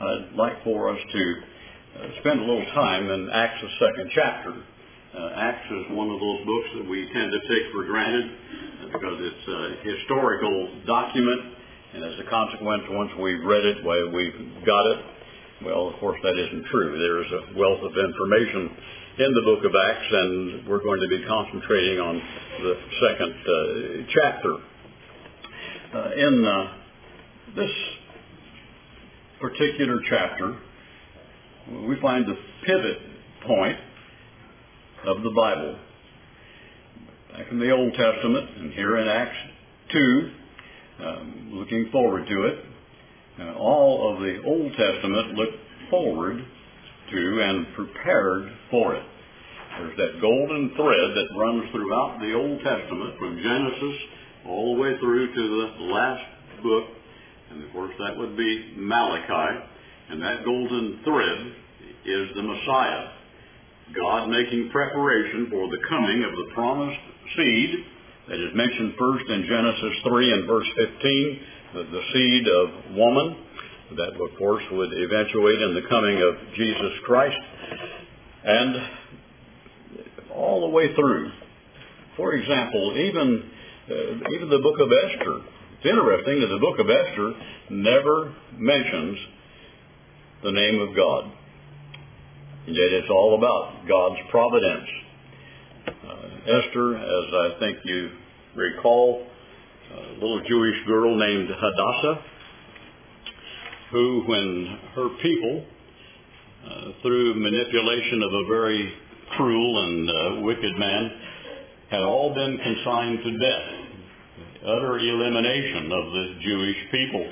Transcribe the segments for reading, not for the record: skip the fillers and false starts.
I'd like for us to spend a little time in Acts, the second chapter. Acts is one of those books that we tend to take for granted because it's a historical document, and as a consequence, once we've read it, well, we've got it. Well, of course, that isn't true. There's a wealth of information in the book of Acts, and we're going to be concentrating on the second chapter. In this particular chapter, we find the pivot point of the Bible. Back in the Old Testament, and here in Acts 2, looking forward to it, all of the Old Testament looked forward to and prepared for it. There's that golden thread that runs throughout the Old Testament from Genesis all the way through to the last book, and of course that would be Malachi, and that golden thread is the Messiah. God making preparation for the coming of the promised seed that is mentioned first in Genesis 3 and verse 15, the seed of woman, that of course would eventuate in the coming of Jesus Christ, and all the way through. For example, even the book of Esther. It's interesting that the book of Esther never mentions the name of God. And yet it's all about God's providence. Esther, as I think you recall, a little Jewish girl named Hadassah, who, when her people, through manipulation of a very cruel and wicked man, had all been consigned to death, utter elimination of the Jewish people.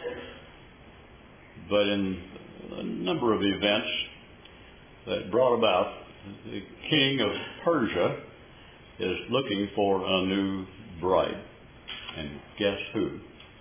But in a number of events that brought about, the king of Persia is looking for a new bride. And guess who?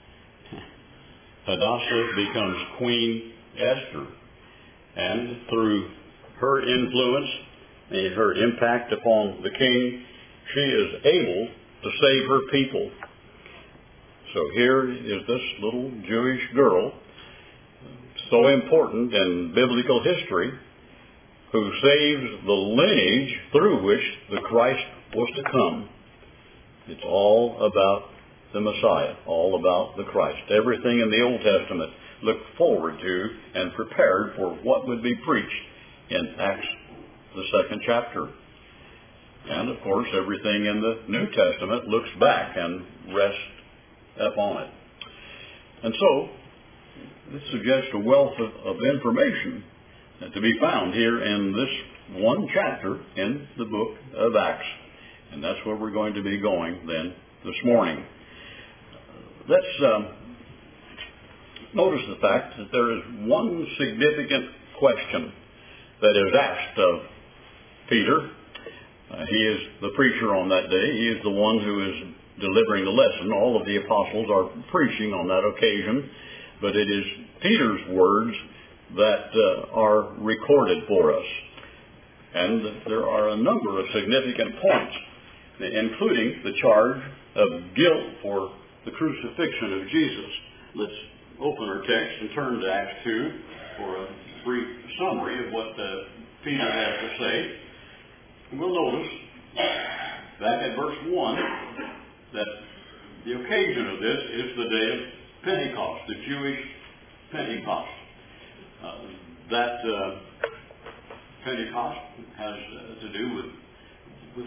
Hadassah becomes Queen Esther. And through her influence and her impact upon the king, she is able to save her people. So here is this little Jewish girl, so important in biblical history, who saves the lineage through which the Christ was to come. It's all about the Messiah, all about the Christ. Everything in the Old Testament looked forward to and prepared for what would be preached in Acts, the second chapter. And of course, everything in the New Testament looks back and rests upon it. And so, this suggests a wealth of information to be found here in this one chapter in the book of Acts. And that's where we're going to be going then this morning. Let's notice the fact that there is one significant question that is asked of Peter. He is the preacher on that day. He is the one who is delivering the lesson. All of the apostles are preaching on that occasion, but it is Peter's words that are recorded for us. And there are a number of significant points, including the charge of guilt for the crucifixion of Jesus. Let's open our text and turn to Acts 2 for a brief summary of what Peter has to say. And we'll notice back at verse 1 that the occasion of this is the day of Pentecost, the Jewish Pentecost. That Pentecost has to do with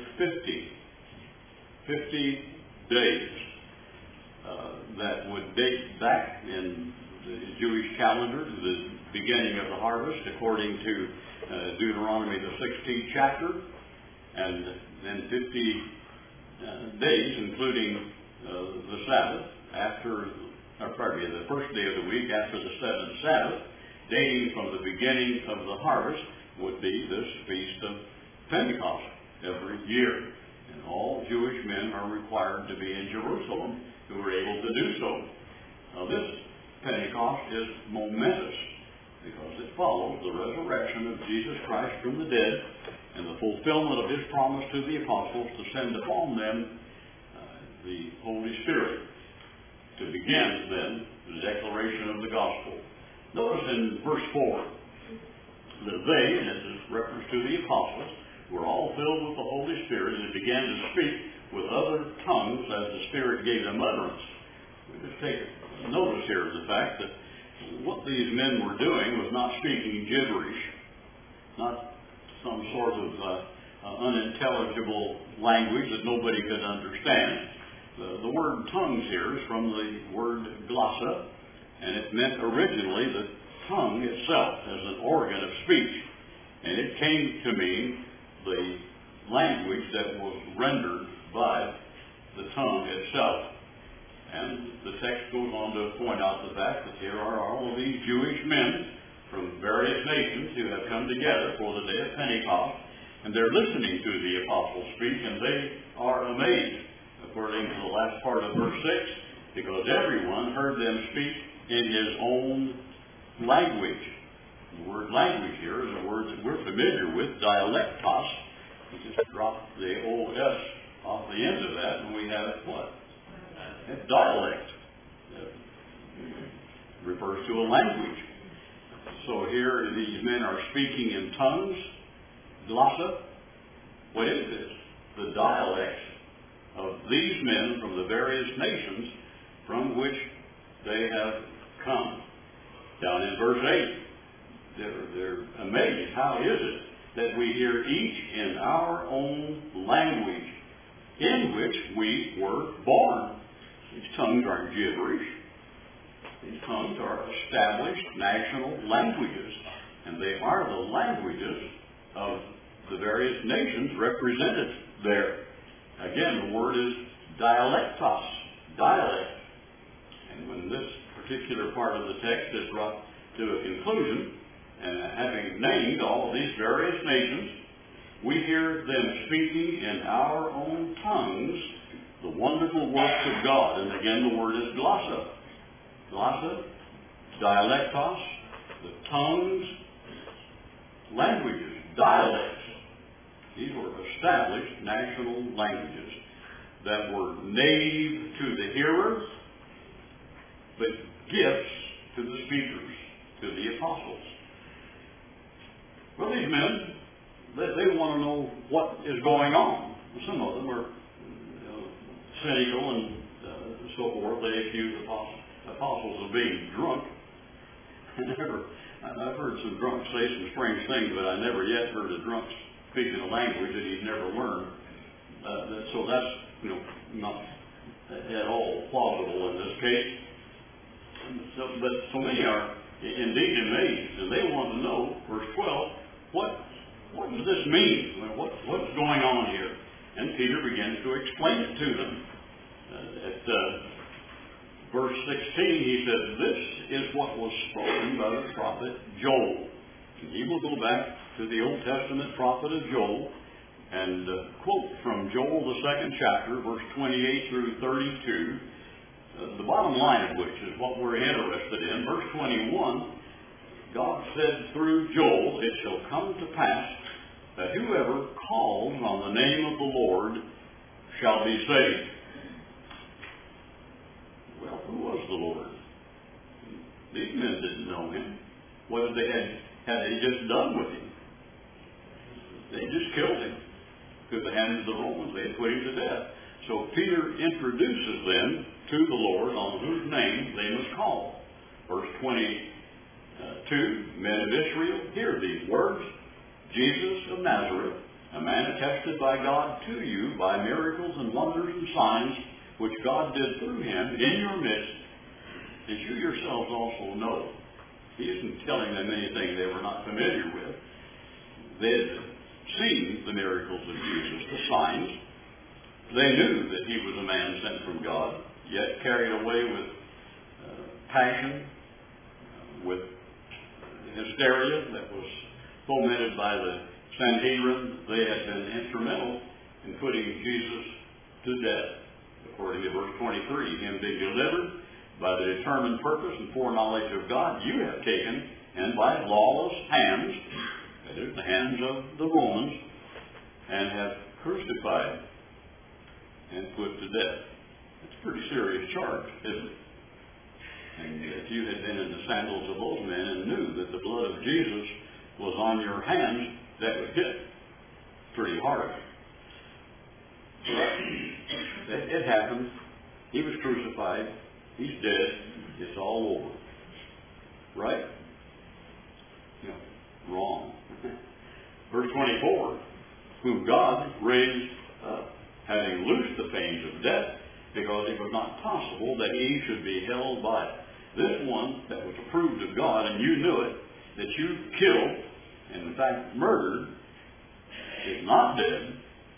50 days that would date back in the Jewish calendar to the beginning of the harvest, according to Deuteronomy, the 16th chapter, and then 50 days, including the Sabbath, the first day of the week after the seventh Sabbath, dating from the beginning of the harvest, would be this Feast of Pentecost every year. And all Jewish men are required to be in Jerusalem who are able to do so. Now this Pentecost is momentous because it follows the resurrection of Jesus Christ from the dead and the fulfillment of his promise to the apostles to send upon them the Holy Spirit to begin then the declaration of the gospel. Notice in verse 4 that they, and this is reference to the apostles, were all filled with the Holy Spirit and began to speak with other tongues as the Spirit gave them utterance. We just take notice here of the fact that what these men were doing was not speaking gibberish, not some sort of unintelligible language that nobody could understand. The word tongues here is from the word glossa, and it meant originally the tongue itself as an organ of speech. And it came to mean the language that was rendered by the tongue itself. And the text goes on to point out the fact that here are all of these Jewish men from various nations who have come together for the day of Pentecost, and they're listening to the apostles speak, and they are amazed, according to the last part of verse 6, because everyone heard them speak in his own language. The word language here is a word that we're familiar with, dialectos. We just drop the O-S off the end of that, and we have what? A dialect. It refers to a language. So here these men are speaking in tongues, glossa. What is this? The dialects of these men from the various nations from which they have come. Down in verse 8, they're amazed. How is it that we hear each in our own language in which we were born? These tongues aren't gibberish. These tongues are established national languages, and they are the languages of the various nations represented there. Again, the word is dialectos, dialect. And when this particular part of the text is brought to a conclusion, and having named all of these various nations, we hear them speaking in our own tongues the wonderful works of God. And again, the word is glossa. Glossa, dialectos, the tongues, languages, dialects. These were established national languages that were native to the hearers, but gifts to the speakers, to the apostles. Well, these men, they want to know what is going on. Some of them are cynical and so forth. They accuse apostles of being drunk. I've heard some drunks say some strange things, but I never yet heard a drunk speaking a language that he's never learned. So that's not at all plausible in this case. But so many are indeed amazed, and they want to know, verse 12, what does this mean? What's going on here? And Peter begins to explain it to them. At verse 16, he says, this is what was spoken by the prophet Joel. And he will go back to the Old Testament prophet of Joel and quote from Joel, the 2nd chapter, verse 28 through 32, the bottom line of which is what we're interested in. Verse 21, God said through Joel, it shall come to pass that whoever calls on the name of the Lord shall be saved. Well, who was the Lord? These men didn't know him. What had they just done with him? They just killed him. Through the hands of the Romans, they had put him to death. So Peter introduces them to the Lord on whose name they must call. Verse 22, men of Israel, hear these words. Jesus of Nazareth, a man attested by God to you by miracles and wonders and signs which God did through him in your midst, as you yourselves also know. He isn't telling them anything they were not familiar with. They had seen the miracles of Jesus, the signs. They knew that he was a man sent from God, yet carried away with passion, with hysteria that was fomented by the Sanhedrin. They had been instrumental in putting Jesus to death. According to verse 23, him being delivered by the determined purpose and foreknowledge of God, you have taken, and by lawless hands, that is, the hands of the Romans, and have crucified and put to death. It's a pretty serious charge, isn't it? And if you had been in the sandals of those men and knew of Jesus was on your hands, that would hit pretty hard. But it happened. He was crucified. He's dead. It's all over. Right? No, wrong. Verse 24, whom God raised up, having loosed the pains of death, because it was not possible that he should be held by it. This one that was approved of God, and you knew it, that you killed, and in fact murdered, is not dead.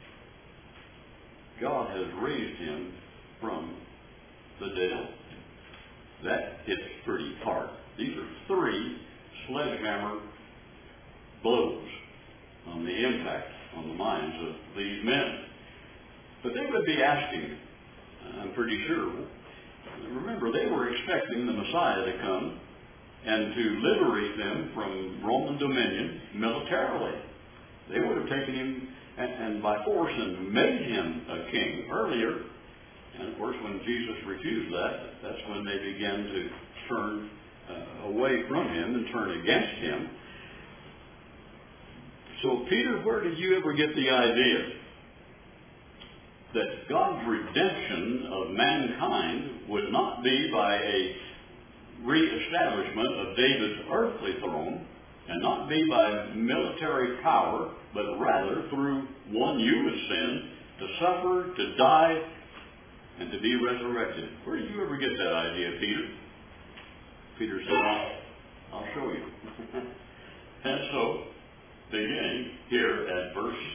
God has raised him from the dead. That hits pretty hard. These are 3 sledgehammer blows on the impact on the minds of these men. But they would be asking, I'm pretty sure, remember, they were expecting the Messiah to come and to liberate them from Roman dominion militarily. They would have taken him and by force and made him a king earlier. And of course, when Jesus refused that, that's when they began to turn away from him and turn against him. So, Peter, where did you ever get the idea that God's redemption of mankind would not be by a reestablishment of David's earthly throne, and not be by military power, but rather through one you would send to suffer, to die, and to be resurrected? Where did you ever get that idea, Peter? Peter said, I'll show you. And so, beginning here at verse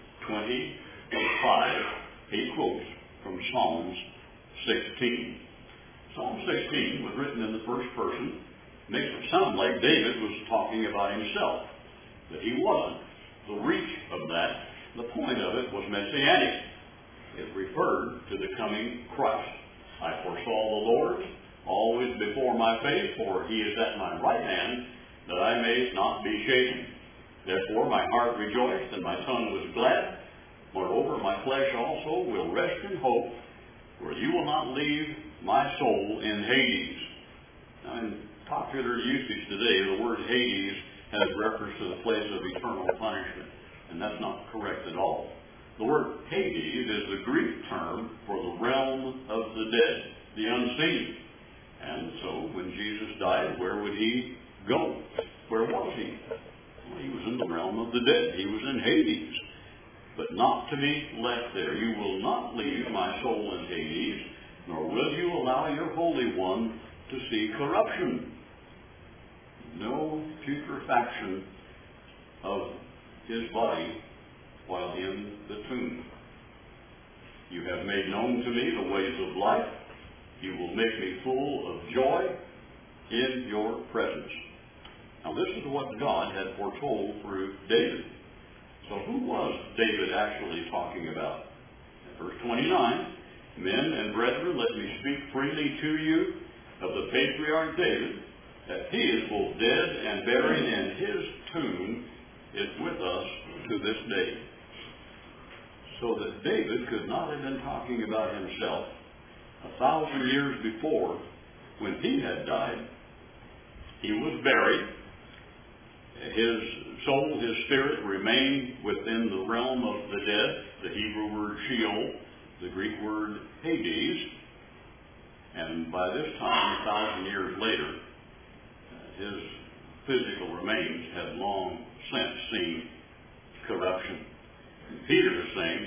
25, he quotes from Psalms 16. Psalm 16 was written in the first person. Makes it sound like David was talking about himself, but he wasn't. The reach of that, the point of it, was messianic. It referred to the coming Christ. I foresaw the Lord always before my face, for he is at my right hand, that I may not be shaken. Therefore my heart rejoiced, and my tongue was glad. Moreover, my flesh also will rest in hope, for you will not leave my soul in Hades. Now, in popular usage today, the word Hades has reference to the place of eternal punishment, and that's not correct at all. The word Hades is the Greek term for the realm of the dead, the unseen. And so, when Jesus died, where would he go? Where was he? Well, he was in the realm of the dead. He was in Hades, but not to be left there. You will not leave my soul in Hades, nor will you allow your Holy One to see corruption. No putrefaction of his body while in the tomb. You have made known to me the ways of life. You will make me full of joy in your presence. Now, this is what God had foretold through David. So who was David actually talking about? In verse 29, men and brethren, let me speak freely to you of the patriarch David, that he is both dead and buried, and his tomb is with us to this day. So that David could not have been talking about himself 1,000 years before, when he had died. He was buried. His soul, his spirit, remained within the realm of the dead, the Hebrew word Sheol, the Greek word Hades. And by this time, 1,000 years later, his physical remains had long since seen corruption. And Peter is saying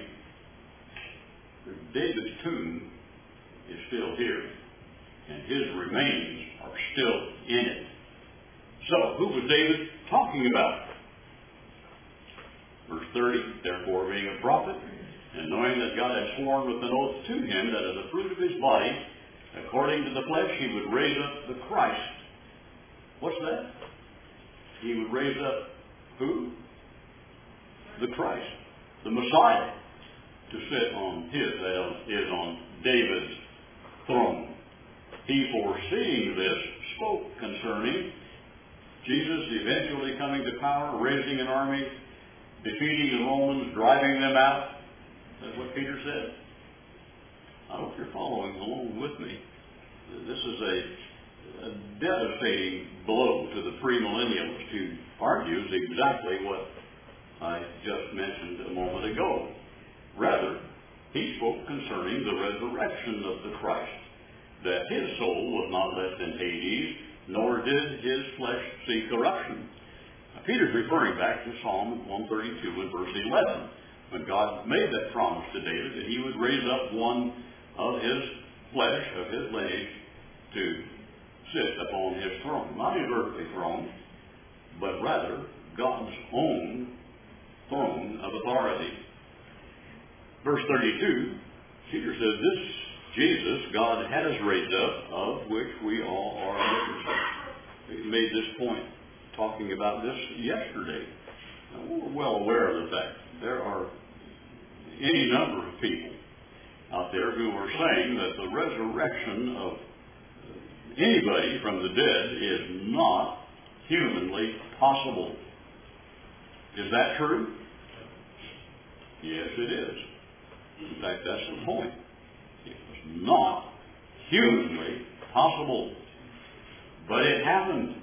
that David's tomb is still here, and his remains are still in it. So, who was David talking about? Verse 30, therefore being a prophet, and knowing that God had sworn with an oath to him that of the fruit of his body, according to the flesh, he would raise up the Christ. What's that? He would raise up who? The Christ, the Messiah, to sit on his, that is, on David's throne. He, foreseeing this, spoke concerning Jesus eventually coming to power, raising an army, defeating the Romans, driving them out. That's what Peter said. I hope you're following along with me. This is a devastating blow to the premillennialists who argues exactly what I just mentioned a moment ago. Rather, he spoke concerning the resurrection of the Christ, that his soul was not left in Hades, nor did his flesh see corruption. Now, Peter's referring back to Psalm 132 and verse 11, when God made that promise to David that he would raise up one of his flesh, of his lineage, to sit upon his throne. Not his earthly throne, but rather God's own throne of authority. Verse 32, Peter says, this Jesus God has raised up, of which we all are witnesses. We made this point talking about this yesterday. Now, we're well aware of the fact there are any number of people out there who are saying that the resurrection of anybody from the dead is not humanly possible. Is that true? Yes, it is. In fact, that's the point. It was not humanly possible. But it happened.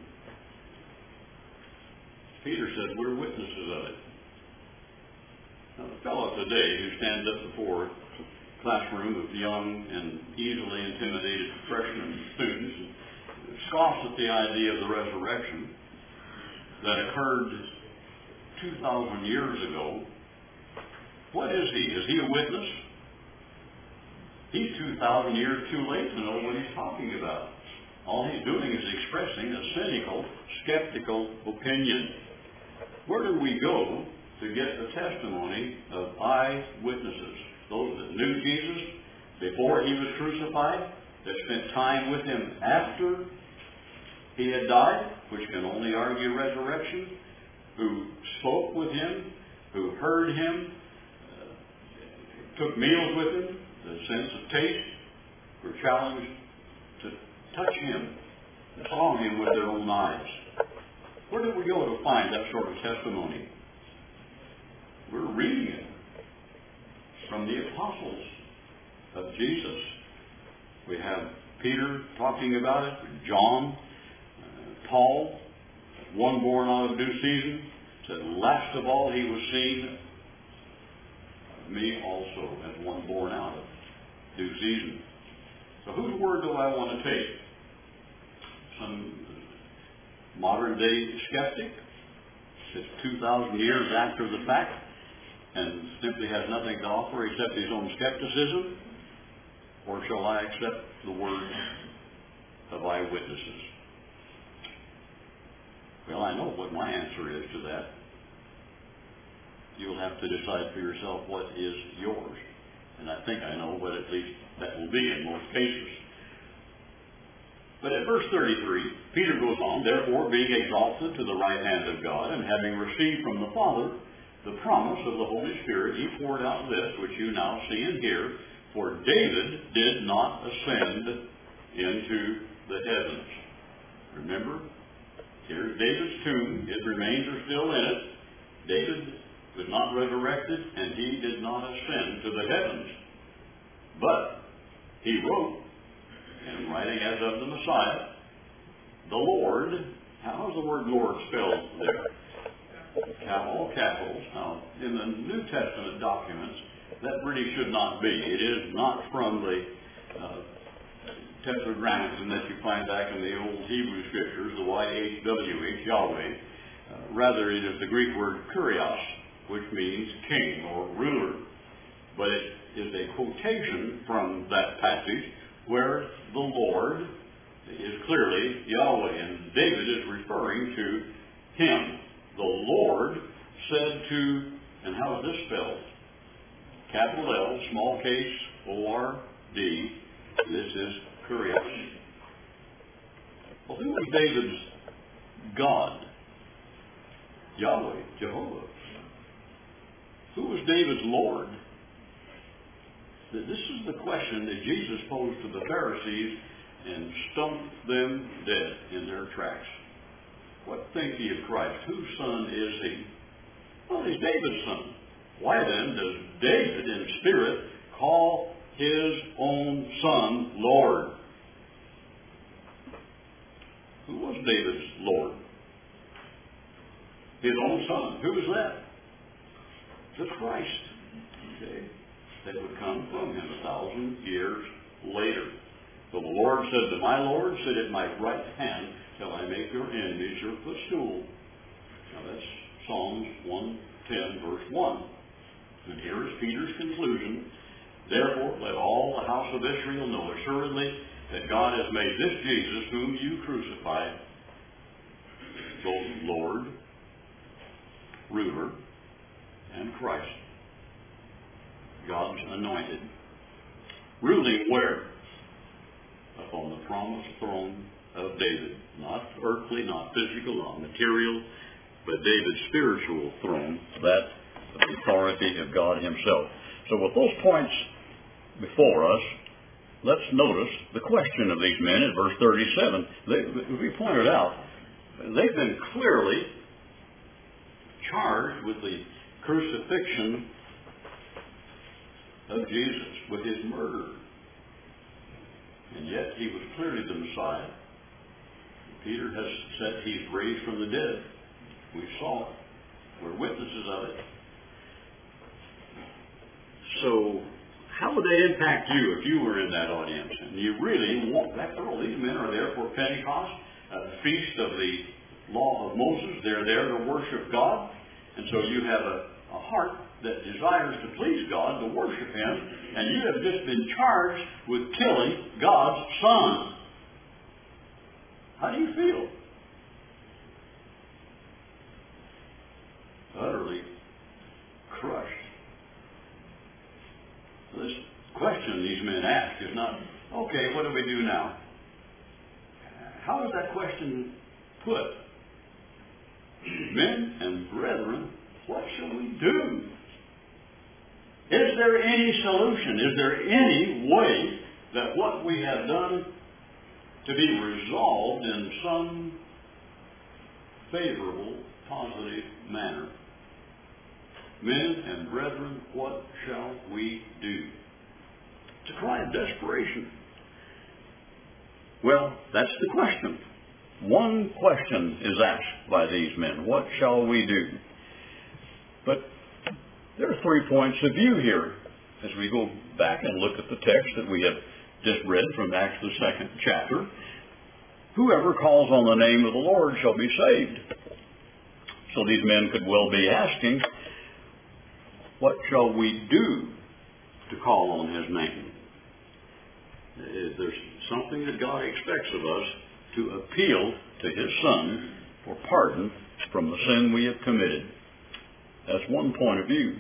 Peter said we're witnesses of it. Now, the fellow today who stands up before a classroom of young and easily intimidated freshmen students and scoffs at the idea of the resurrection that occurred 2,000 years ago, what is he? Is he a witness? He's 2,000 years too late to know what he's talking about. All he's doing is expressing a cynical, skeptical opinion. Where do we go to get the testimony of eyewitnesses? Those that knew Jesus before he was crucified, that spent time with him after he had died, which can only argue resurrection, who spoke with him, who heard him, took meals with him, the sense of taste, were challenged to touch him, saw him with their own eyes. Where do we go to find that sort of testimony? We're reading it from the apostles of Jesus. We have Peter talking about it, John, Paul, one born out of due season, said, last of all he was seen, me also as one born out of due season. So whose word do I want to take? Some modern day skeptic that's 2,000 years after the fact and simply has nothing to offer except his own skepticism? Or shall I accept the word of eyewitnesses? Well, I know what my answer is to that. You'll have to decide for yourself what is yours. And I think I know what at least that will be in most cases. But at verse 33, Peter goes on, therefore, being exalted to the right hand of God, and having received from the Father the promise of the Holy Spirit, he poured out this, which you now see and hear. For David did not ascend into the heavens. Remember, here's David's tomb. His remains are still in it. David was not resurrected, and he did not ascend to the heavens. But he wrote, and writing as of the Messiah, the Lord. How is the word Lord spelled there? All capitals. Now, in the New Testament documents, that really should not be. It is not from the tetragrammaton that you find back in the old Hebrew scriptures, the YHWH, Yahweh. Rather, it is the Greek word kurios, which means king or ruler. But it is a quotation from that passage where the Lord is clearly Yahweh, and David is referring to him. The Lord said to, and how is this spelled? Capital L, small case, O-R-D. This is kurios. Well, who was David's God? Yahweh, Jehovah. Who was David's Lord? This is the question that Jesus posed to the Pharisees and stumped them dead in their tracks. What think ye of Christ? Whose son is he? Well, he's David's son. Why then does David in spirit call his own son Lord? Who was David's Lord? His own son. Who was that? The Christ. Okay. That would come from him 1,000 years later. So the Lord said to my Lord, sit at my right hand till I make your enemies your footstool. Now that's Psalms 110, verse 1. And here is Peter's conclusion. Therefore, let all the house of Israel know assuredly that God has made this Jesus, whom you crucified, both Lord, ruler, and Christ. God's anointed. Ruling where? Upon the promised throne of David. Not earthly, not physical, not material, but David's spiritual throne, that of the authority of God himself. So with those points before us, let's notice the question of these men in verse 37. We pointed out, they've been clearly charged with the crucifixion of Jesus, with his murder. And yet he was clearly the Messiah. Peter has said he's raised from the dead. We saw it. We're witnesses of it. So how would they impact you if you were in that audience? And you really want, after all, these men are there for Pentecost, a feast of the law of Moses. They're there to worship God. And so you have a heart that desires to please God, to worship him, and you have just been charged with killing God's Son. How do you feel? Utterly crushed. This question these men ask is not, okay, what do we do now? How is that question put? Men and brethren, what shall we do? Is there any solution? Is there any way that what we have done to be resolved in some favorable, positive manner? Men and brethren, what shall we do? It's a cry of desperation. Well, that's the question. One question is asked by these men. What shall we do? But there are 3 points of view here as we go back and look at the text that we have just read from Acts the 2nd chapter. Whoever calls on the name of the Lord shall be saved. So these men could well be asking, what shall we do to call on his name? There's something that God expects of us, to appeal to his Son for pardon from the sin we have committed. That's one point of view.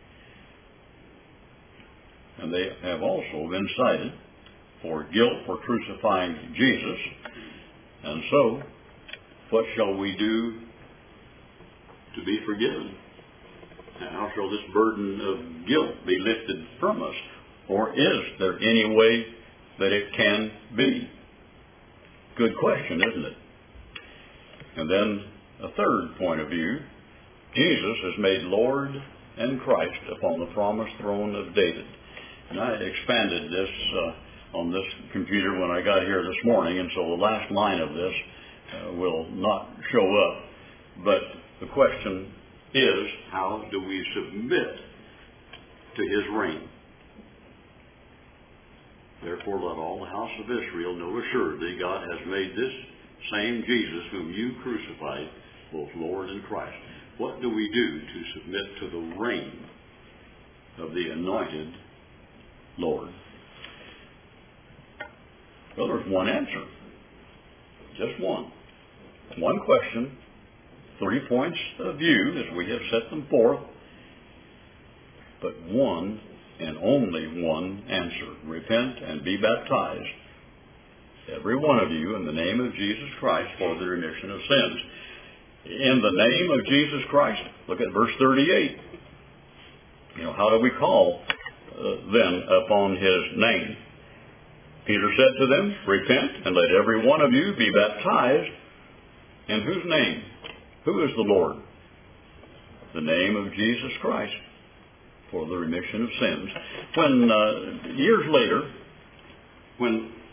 And they have also been cited for guilt for crucifying Jesus. And so, what shall we do to be forgiven? And how shall this burden of guilt be lifted from us? Or is there any way that it can be? Good question, isn't it? And then a third point of view, Jesus is made Lord and Christ upon the promised throne of David. And I expanded this on this computer when I got here this morning, and so the last line of this will not show up. But the question is, how do we submit to his reign? Therefore, let all the house of Israel know assuredly God has made this same Jesus whom you crucified, both Lord and Christ. What do we do to submit to the reign of the anointed Lord? Well, there's one answer. Just one. One question, 3 points of view as we have set them forth, but one and only one answer. Repent and be baptized, every one of you, in the name of Jesus Christ for the remission of sins. In the name of Jesus Christ. Look at verse 38. How do we call then upon his name? Peter said to them, repent and let every one of you be baptized. In whose name? Who is the Lord? The name of Jesus Christ for the remission of sins. When years later, when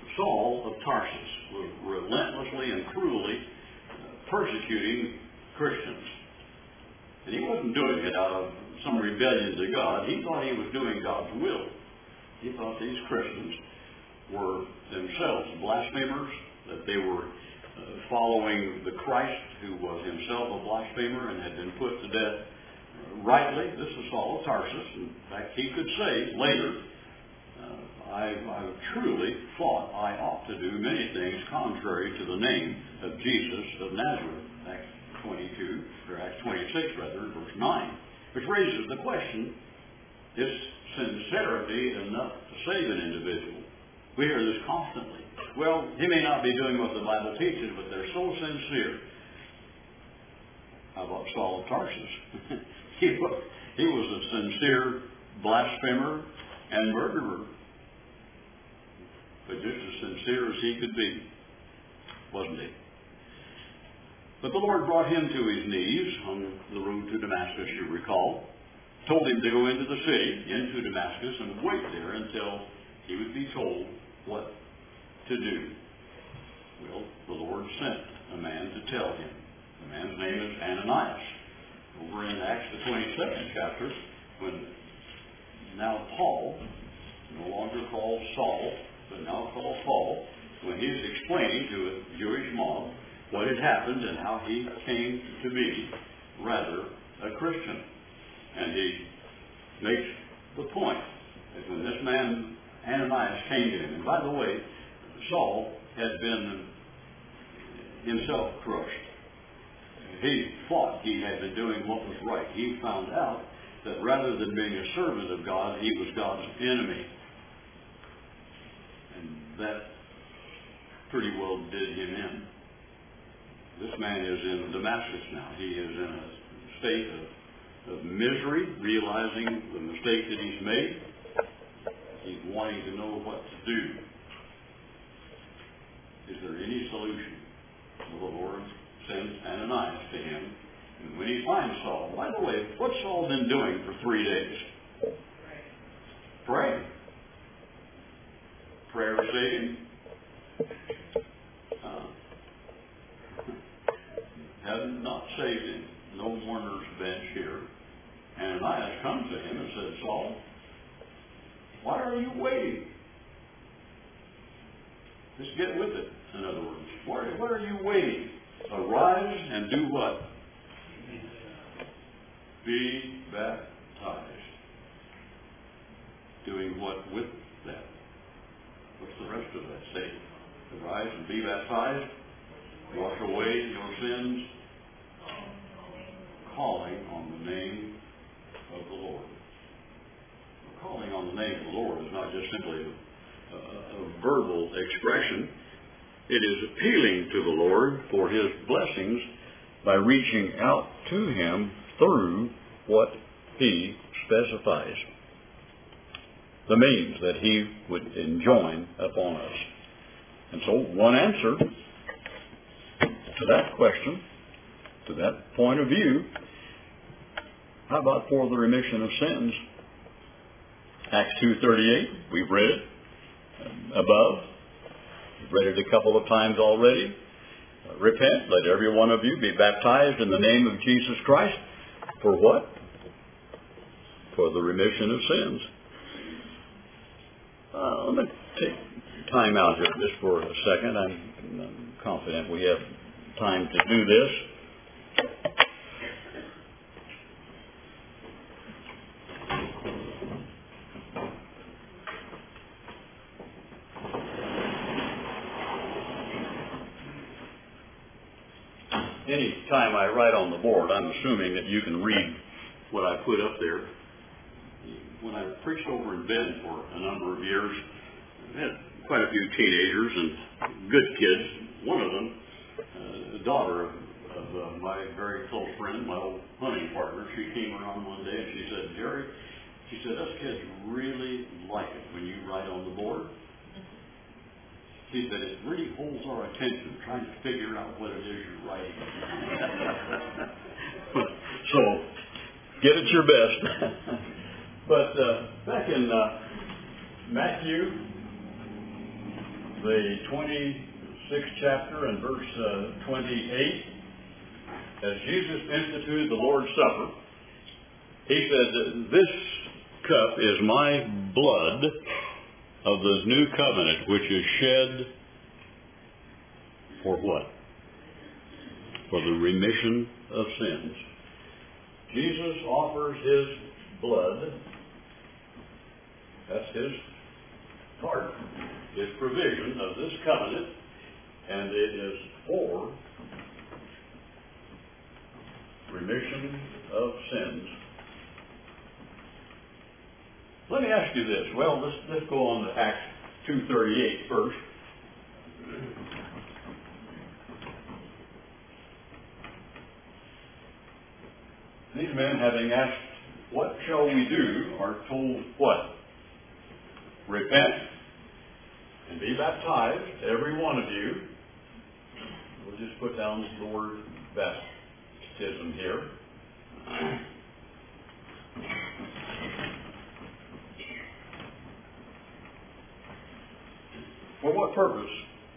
Saul of Tarsus was relentlessly and cruelly persecuting Christians. And he wasn't doing it out of some rebellion to God. He thought he was doing God's will. He thought these Christians were themselves blasphemers, that they were following the Christ who was himself a blasphemer and had been put to death rightly. This is Saul of Tarsus. In fact, he could say later, I truly thought I ought to do many things contrary to the name of Jesus of Nazareth. Acts 22, or Acts 26 rather, verse 9. Which raises the question, is sincerity enough to save an individual? We hear this constantly. Well, he may not be doing what the Bible teaches, but they're so sincere. How about Saul of Tarsus? He was a sincere blasphemer and murderer, but just as sincere as he could be, wasn't he? But the Lord brought him to his knees on the road to Damascus, you recall, told him to go into the city, into Damascus, and wait there until he would be told what to do. Well, the Lord sent a man to tell him. The man's name is Ananias. Over in Acts the 22nd chapter, when now Paul, no longer called Saul, but now called Paul, when he's explaining to a Jewish mob what had happened and how he came to be rather a Christian. And he makes the point that when this man Ananias came to him, and by the way, Saul had been himself crushed. He thought he had been doing what was right. He found out that rather than being a servant of God, he was God's enemy. And that pretty well did him in. This man is in Damascus now. He is in a state of misery, realizing the mistake that he's made. He's wanting to know what to do. Is there any solution? Well, the Lord sends Ananias to him. And when he finds Saul, by the way, what's Saul been doing for 3 days? Praying. Prayer saving. Had not saved him. No mourner's bench here. Ananias comes to him and says, Saul, why are you waiting? Just get with it, in other words. Why are you waiting? Arise and do what? Be baptized. Doing what with that? What's the rest of that statement? Arise and be baptized. Wash away your sins. Calling on the name of the Lord. Calling on the name of the Lord is not just simply a verbal expression. It is appealing to the Lord for his blessings by reaching out to him through what he specifies. The means that he would enjoin upon us. And so one answer to that question, to that point of view, how about for the remission of sins? Acts 2:38, we've read it above. We've read it a couple of times already. Repent, let every one of you be baptized in the name of Jesus Christ. For what? For the remission of sins. Let me take time out here just for a second. I'm confident we have time to do this. Any time I write on the board, I'm assuming that you can read what I put up there. When I preached over in Bend for a number of years, I had quite a few teenagers and good kids. One of them, the daughter of my very close friend, my old hunting partner, she came around one day and she said, Jerry, she said, us kids really like it when you write on the board. She said, it really holds our attention, trying to figure out what it is you're writing. So, get it your best. But back in Matthew the 26th chapter and verse 28, as Jesus instituted the Lord's Supper, he said, "This cup is my blood of the new covenant, which is shed for what? For the remission of sins." Jesus offers his blood. That's his part, his provision of this covenant, and it is for remission of sins. Let me ask you this. Well, let's go on to Acts 2:38 first. These men, having asked, "What shall we do?" are told what? Repent and be baptized, every one of you. We'll just put down the word baptism here. For what purpose?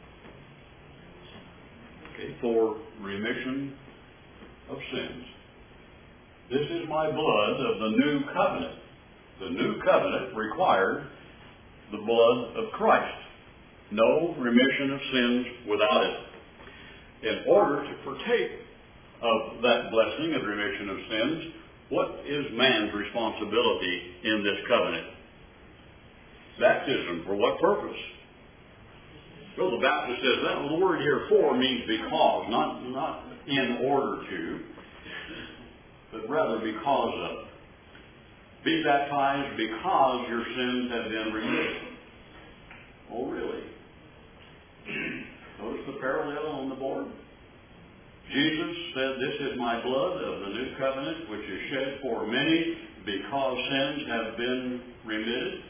Okay, for remission of sins. This is my blood of the new covenant. The new covenant required the blood of Christ. No remission of sins without it. In order to partake of that blessing of remission of sins, what is man's responsibility in this covenant? Baptism. For what purpose? Well, the Baptist says that. Well, the word here "for" means because, not in order to, but rather because of. Be baptized because your sins have been remitted. Oh, really? Notice the parallel on the board. Jesus said, "This is my blood of the new covenant, which is shed for many because sins have been remitted."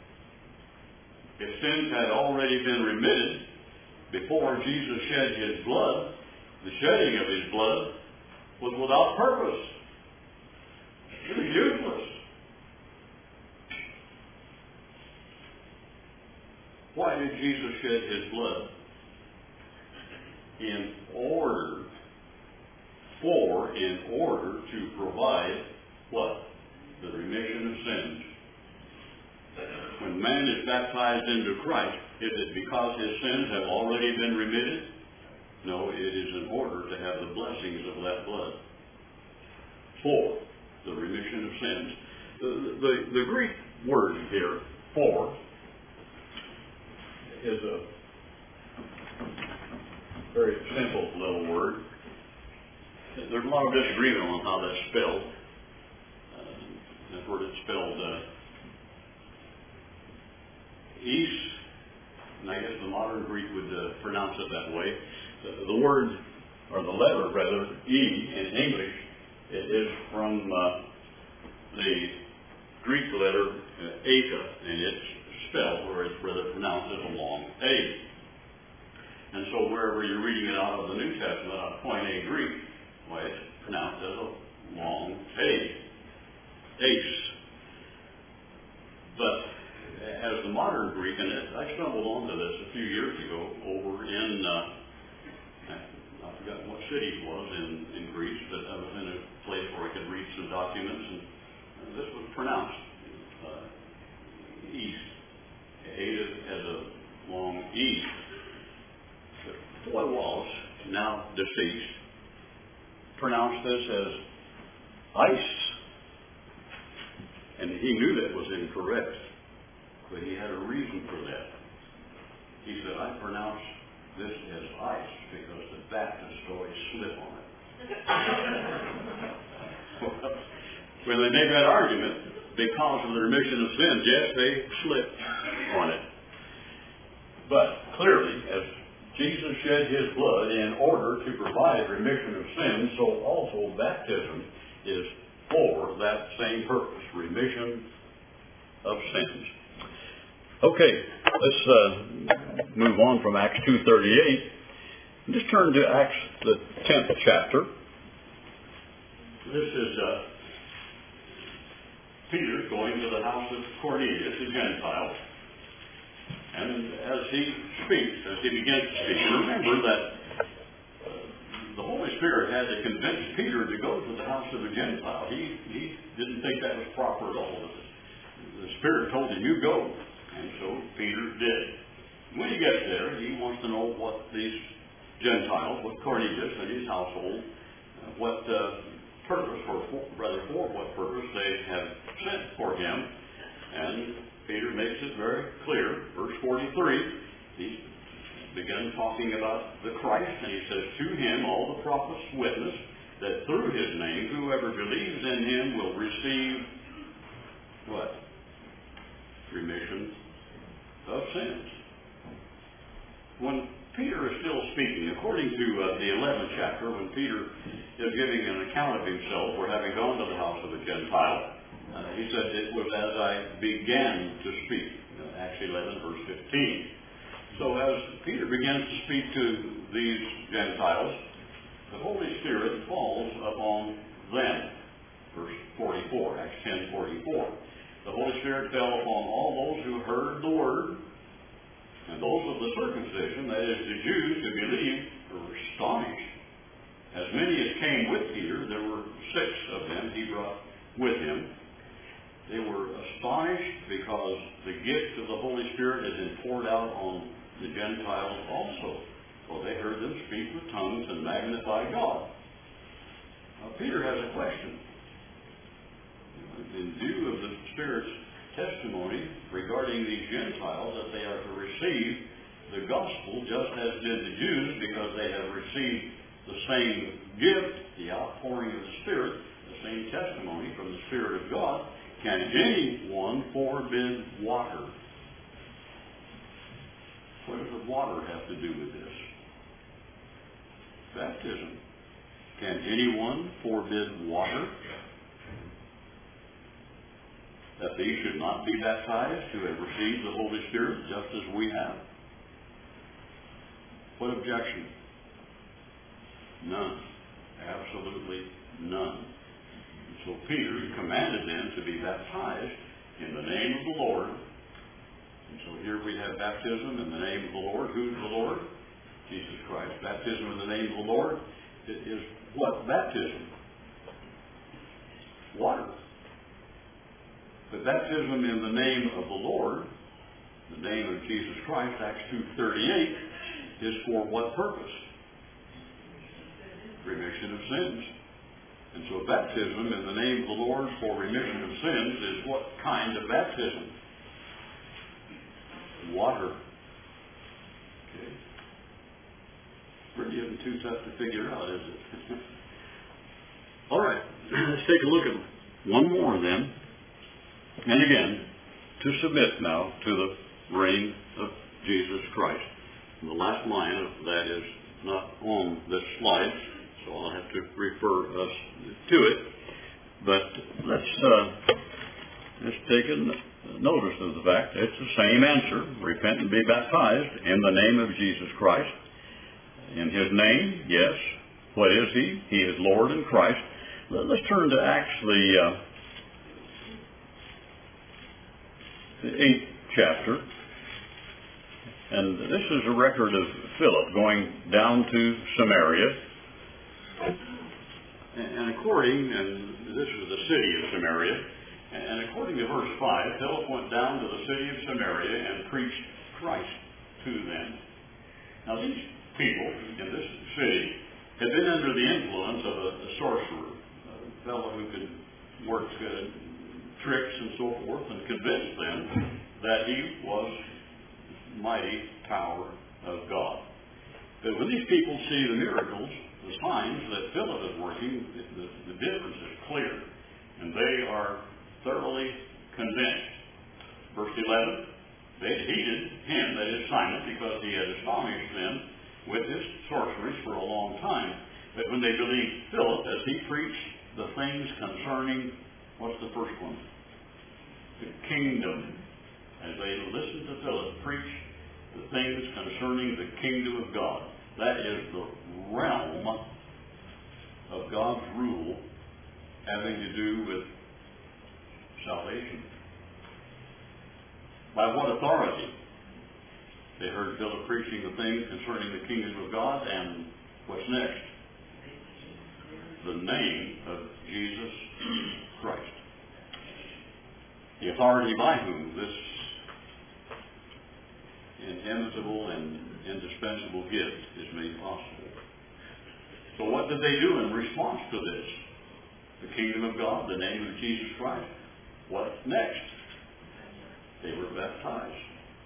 If sins had already been remitted before Jesus shed his blood, the shedding of his blood was without purpose. It was useless. Why did Jesus shed his blood? In order to provide what? The remission of sins. When man is baptized into Christ, is it because his sins have already been remitted? No, it is in order to have the blessings of that blood. For the remission of sins. The Greek word here, "for," is a very simple little word. There's a lot of disagreement on how that's spelled. I've heard it spelled "east," and I guess the modern Greek would pronounce it that way. The word, or the letter rather, "e" in English, it is from the Greek letter "eta," and it's spelled, or it's rather pronounced as a long A. And so wherever you're reading it out of the New Testament, out of Koine Greek, why it's pronounced as a long A. Ace. But as the modern Greek, and I stumbled onto this a few years ago over in, I forgot what city it was in Greece, but I was in a place where I could read some documents, and this was pronounced east. Ada as a long E. But Boy Wallace, now deceased, pronounced this as ice. And he knew that was incorrect, but he had a reason for that. He said, "I pronounce this as ice because the Baptists always slip on it." When they make that argument, because of the remission of sins, yes, they slip on it. But clearly, as Jesus shed his blood in order to provide remission of sins, so also baptism is for that same purpose, remission of sins. Okay, let's move on from Acts 2:38. Just turn to Acts, the 10th chapter. This is Peter going to the house of Cornelius, a Gentile. And as he speaks, as he begins to speak, remember that the Holy Spirit had to convince Peter to go to the house of a Gentile. He didn't think that was proper at all. The Spirit told him, you go. And so Peter did. When he gets there, he wants to know what these Gentiles, what Cornelius and his household, what purpose, or for what purpose they have sent for him. And Peter makes it very clear. Verse 43, he begins talking about the Christ, and he says, to him all the prophets witness that through his name whoever believes in him will receive what? Remission of sins. When Peter is still speaking, according to the 11th chapter, when Peter is giving an account of himself for having gone to the house of a Gentile, he said, it was as I began to speak. Acts 11, verse 15. So as Peter begins to speak to these Gentiles, the Holy Spirit falls upon them. Verse 44, Acts 10:44. The Holy Spirit fell upon all those who heard the word, and those of the circumcision, that is, the Jews who believed, were astonished. As many as came with Peter, there were 6 of them he brought with him. They were astonished because the gift of the Holy Spirit had been poured out on the Gentiles also. So they heard them speak with tongues and magnify God. Now, Peter has a question. In view of the Spirit's testimony regarding these Gentiles that they are to receive the gospel just as did the Jews, because they have received the same gift, the outpouring of the Spirit, the same testimony from the Spirit of God, can anyone forbid water? What does the water have to do with this? Baptism. Can anyone forbid water? That these should not be baptized who have received the Holy Spirit just as we have? What objection? None. Absolutely none. And so Peter commanded them to be baptized in the name of the Lord. And so here we have baptism in the name of the Lord. Who's the Lord? Jesus Christ. Baptism in the name of the Lord is what? Baptism. Water. But baptism in the name of the Lord, the name of Jesus Christ, Acts 2:38, is for what purpose? Remission of sins. And so baptism in the name of the Lord for remission of sins is what kind of baptism? Water. Okay. Pretty isn't too tough to figure out, is it? All right. Let's take a look at one more then. And again, to submit now to the reign of Jesus Christ. And the last line of that is not on this slide, so I'll have to refer us to it. But let's take a notice of the fact that it's the same answer. Repent and be baptized in the name of Jesus Christ. In his name, yes. What is he? He is Lord and Christ. Let's turn to Acts the 8th chapter. And this is a record of Philip going down to Samaria. And this is the city of Samaria, and according to verse 5, Philip went down to the city of Samaria and preached Christ to them. Now these people in this city had been under the influence of a sorcerer, a fellow who could work tricks and so forth, and convince them that he was mighty power of God. But when these people see the miracles, the signs that Philip is working, the difference is clear, and they are thoroughly convinced. Verse 11, they heeded him, that is Simon, because he had astonished them with his sorceries for a long time. But when they believed Philip, as he preached the things concerning, what's the first one? The kingdom. As they listened to Philip preach the things concerning the kingdom of God. That is the realm of God's rule having to do with salvation. By what authority? They heard Philip preaching the things concerning the kingdom of God, and what's next? The name of Jesus Christ. The authority by whom this inimitable and indispensable gift is made possible. So what did they do in response to this? The kingdom of God, the name of Jesus Christ. What next? They were baptized.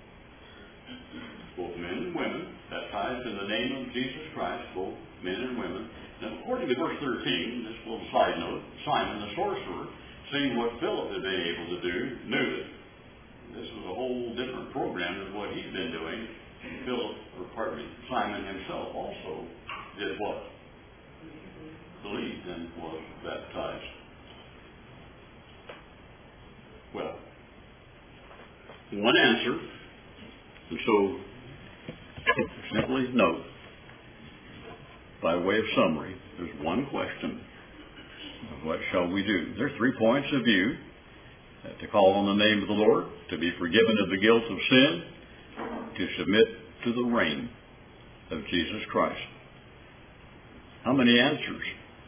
Both men and women, baptized in the name of Jesus Christ, both men and women. Now, according to verse 13, this little side note, Simon the sorcerer, seeing what Philip had been able to do, knew that this was a whole different program than what he'd been doing. Simon himself also did what? Believed and was baptized. Well, one answer, and so simply note, by way of summary, there's one question. What shall we do? There are 3 points of view. To call on the name of the Lord, to be forgiven of the guilt of sin, to submit to the reign of Jesus Christ. How many answers?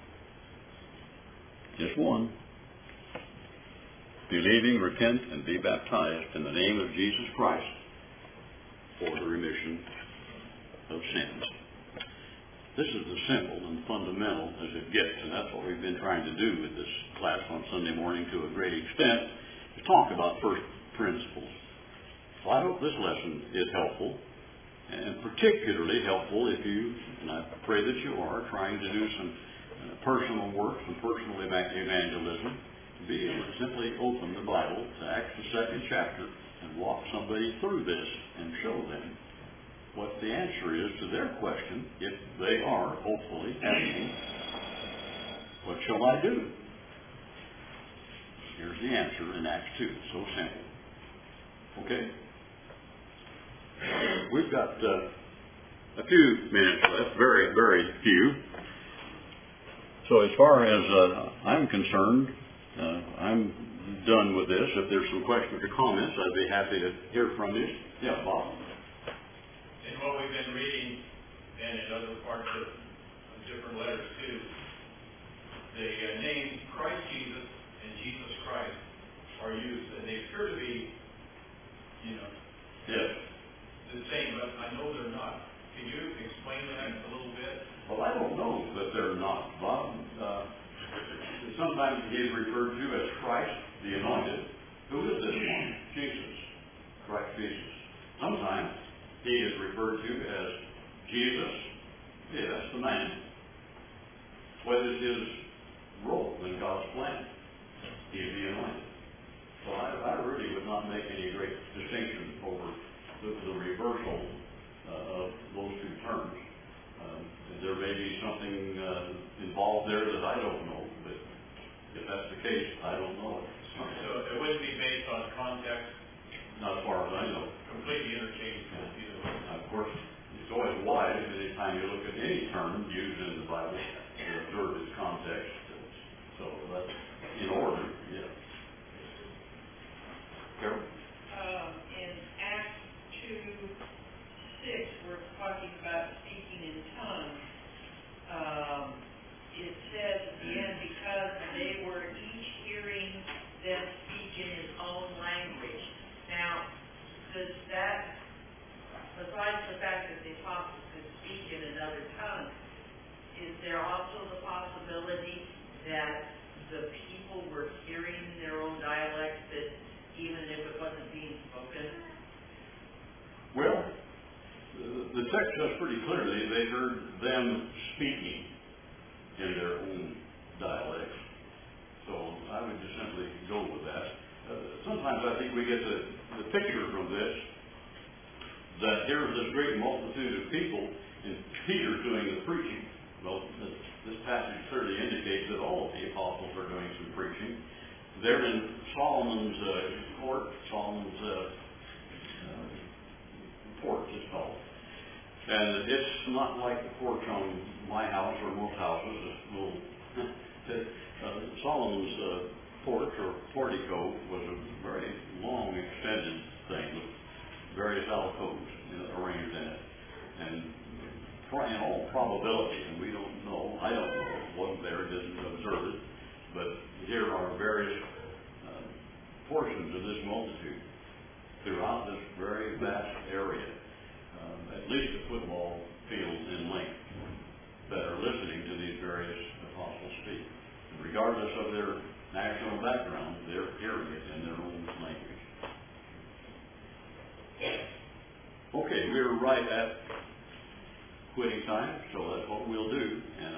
Just one. Believing, repent, and be baptized in the name of Jesus Christ for the remission of sins. This is as simple and fundamental as it gets, and that's what we've been trying to do with this class on Sunday morning to a great extent, to talk about first principles. So I hope this lesson is helpful, and particularly helpful if you, and I pray that you are, trying to do some personal work, some personal evangelism, to be able to simply open the Bible to Acts the 2nd chapter and walk somebody through this and show them what the answer is to their question, if they are, hopefully, asking, what shall I do? Here's the answer in Acts 2. So simple. Okay? We've got a few minutes left, very, very few. So as far as I'm concerned, I'm done with this. If there's some questions or comments, I'd be happy to hear from you. Yeah, Bob. In what we've been reading, and in other parts of different letters too, the names Christ Jesus and Jesus Christ are used, and they appear to be, yes, the same, but I know they're not. Can you explain that a little bit? Well, I don't know that they're not, Bob. Sometimes he is referred to as Christ, the Anointed. Who is this one? Jesus. Christ Jesus. Sometimes he is referred to as Jesus. Yes, the man. What is his role in God's plan? He is the Anointed. So I really would not make any great distinction over the reversal of those two terms. There may be something involved there that I don't know, but if that's the case, I don't know it. So it wouldn't be based on context? Not as far as I know. Completely interchangeable. Of course, it's always wise anytime you look at any term used in the Bible to observe its context. So that's in order, yeah. Carol? In Acts 2:6, we're talking about speaking in tongues. It says at the end, because they were each hearing them speak in his own language. Now, does that, besides the fact that the apostles could speak in another tongue, is there also the possibility that the people were hearing their own dialects, that even if it wasn't being spoken? Well, the text says pretty clearly they heard them speaking in their own dialects. So I would just simply go with that. Sometimes I think we get the picture from this, that here's this great multitude of people and Peter doing the preaching. Well, this passage clearly indicates that all of the apostles are doing some preaching. They're in Solomon's court, Solomon's porch it's called. And it's not like the porch on my house or most houses. It's Solomon's porch or portico was a very long, extended thing with various alcoves arranged in it. And in all probability, and we don't know, I don't know, wasn't there, didn't observe it, but here are various portions of this multitude throughout this very vast area, at least a football field in length, that are listening to these various apostles speak. And regardless of their national background, they're hearing it in their own language. Okay, we're right at quitting time, so that's what we'll do. And